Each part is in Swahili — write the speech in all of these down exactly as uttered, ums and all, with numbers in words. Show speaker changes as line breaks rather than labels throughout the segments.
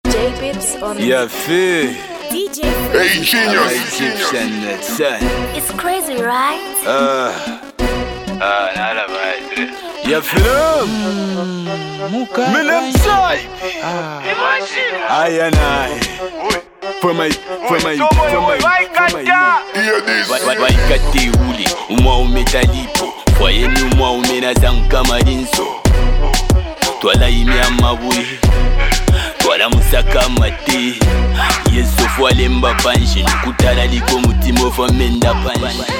J Bips on
Yeah, feel.
D J
Hey, genius.
Egyptian net, son.
It's crazy, right?
Uh,
Ah, nada mais.
yeah, feel. Me left side.
Imagina.
I and I. For my, for my,
Ui,
for my,
vai
for my.
cantar.
Hear this.
Vai kate uli, umwa umetalipo. Fwayeni umwa umena zankama rinso. Twala imya mabui. Twala musaka mate. Yesu fwale mba panshi. Nukutala liko mutimo fa menda panshi.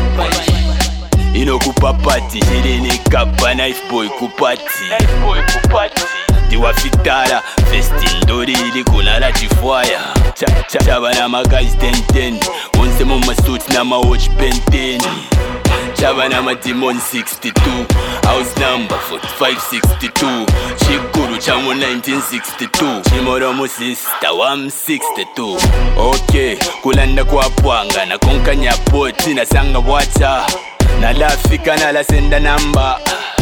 Ino kupapati, shirene kapa knife boy kupati.
Knife boy kupati.
Tiwa fitara, festin dori ili kunala chifwaya. Cha cha chabana magais ten ten. Onse mo masuit na ma watch penten. Chabana ma Timon sixty-two. House number forty-five sixty-two. Chikuru chamo nineteen sixty-two. Chimoro mo sister one sixty-two. Okay, kulanda kwa pwanga na konkanya poti na sanga wacha. Na lafika na la senda namba.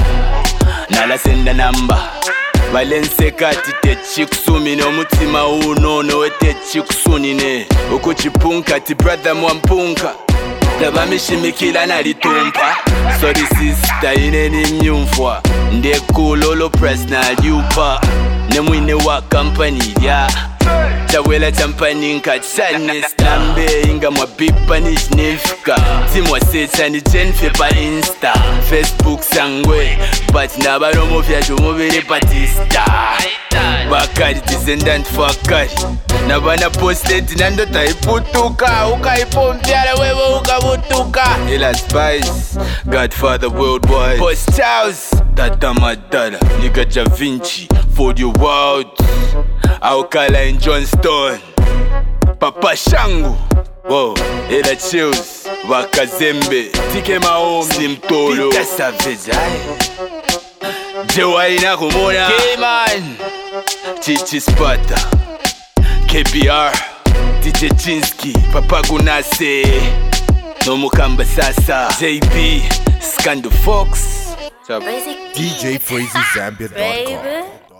Na la senda namba. Valense kati techi kusumi no mutima uno no techi kusunine. Ukuchipunka ti brother mwampunka. Daba mishimikila na litumpa. Sorry sister ine ni mnyumfwa. Nde kulolo press na liupa. Ne mwine wa company ya chawela champani nka chanes. Nambe inga mwa bipa ni shnifka. Timwa secha ni jenfe pa insta. Facebook sangwe but nabaromo vya jumubiri patista. Bakari descendant fakari. Nabana posted nando taiputuka. Uka ipompiara wewe ukabutuka. Ila Spice Godfather worldwide. Post Charles Tata Madara Nigga Ja Vinci For the world Aukala in Johnston Papa Shangu Wow, Ela Chills Wakazembe Tike Maomi Simtolo Pita Savage Jewaina Kumona K-Man Chichi Spata K B R D J Chinsky Papa Gunase Nomukamba Sasa J B Scandal Fox
Basic
D J Freezy Zambia dot com.
baby.